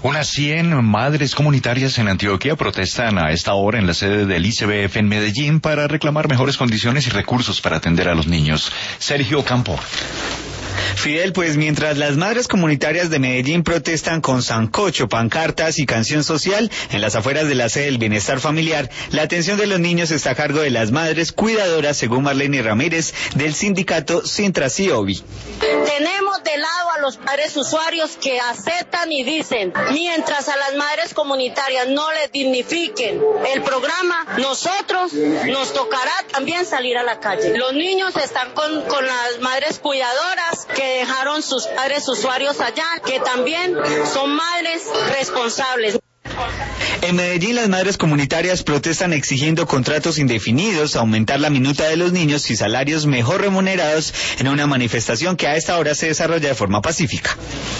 Unas 100 madres comunitarias en Antioquia protestan a esta hora en la sede del ICBF en Medellín para reclamar mejores condiciones y recursos para atender a los niños. Sergio Campo. Fidel, pues mientras las madres comunitarias de Medellín protestan con sancocho, pancartas y canción social en las afueras de la sede del Bienestar Familiar, la atención de los niños está a cargo de las madres cuidadoras, según Marlene Ramírez, del sindicato Sintra-Ciobi. Tenemos de lado a los padres usuarios que aceptan y dicen, mientras a las madres comunitarias no les dignifiquen el programa, nosotros nos tocará también salir a la calle. Los niños están con las madres cuidadoras que dejaron sus padres usuarios allá, que también son madres responsables. En Medellín, las madres comunitarias protestan exigiendo contratos indefinidos, aumentar la minuta de los niños y salarios mejor remunerados en una manifestación que a esta hora se desarrolla de forma pacífica.